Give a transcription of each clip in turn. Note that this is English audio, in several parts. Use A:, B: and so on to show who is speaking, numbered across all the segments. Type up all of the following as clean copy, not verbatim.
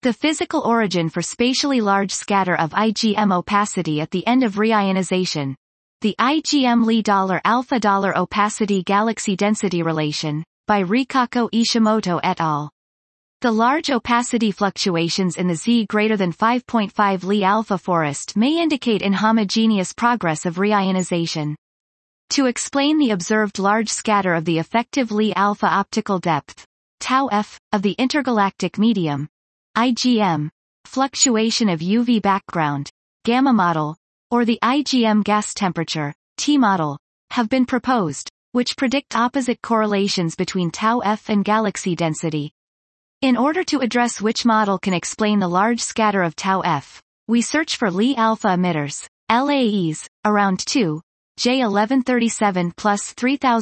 A: The physical origin for spatially large scatter of IgM opacity at the end of reionization. The IgM Li alpha opacity galaxy density relation, by Rikako Ishimoto et al. The large opacity fluctuations in the Z greater than 5.5 Li alpha forest may indicate inhomogeneous progress of reionization. To explain the observed large scatter of the effective Li alpha optical depth, tau f, of the intergalactic medium, IgM, fluctuation of UV background, gamma model, or the IgM gas temperature, T model, have been proposed, which predict opposite correlations between tau f and galaxy density. In order to address which model can explain the large scatter of tau f, we search for Li alpha emitters, LAEs, around 2, J1137 plus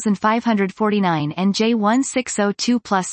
A: 3549 and J1602 plus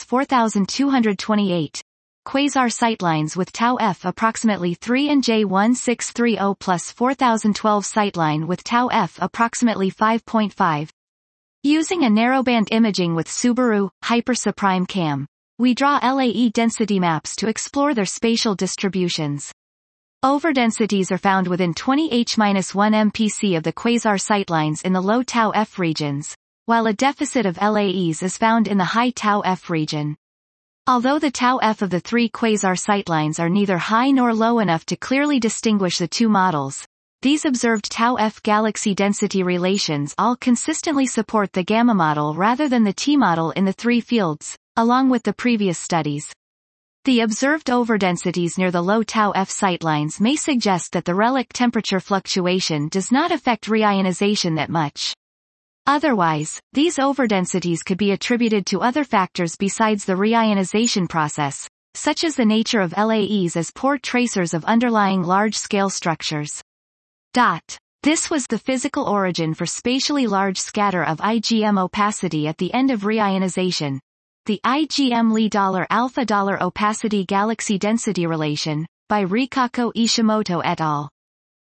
A: 4228. Quasar sightlines with tau f approximately 3 and J1630 plus 4012 sightline with tau f approximately 5.5. Using a narrowband imaging with Subaru Hypersuprime Cam, we draw LAE density maps to explore their spatial distributions. Overdensities are found within 20 H-1 mpc of the quasar sightlines in the low tau f regions, while a deficit of LAEs is found in the high tau f region. Although the tau f of the three quasar sightlines are neither high nor low enough to clearly distinguish the two models, these observed tau f galaxy density relations all consistently support the gamma model rather than the T model in the three fields, along with the previous studies. The observed overdensities near the low tau f sightlines may suggest that the relic temperature fluctuation does not affect reionization that much. Otherwise, these overdensities could be attributed to other factors besides the reionization process, such as the nature of LAEs as poor tracers of underlying large-scale structures. This was the physical origin for spatially large scatter of IgM opacity at the end of reionization. The IgM Li alpha opacity galaxy density relation, by Rikako Ishimoto et al.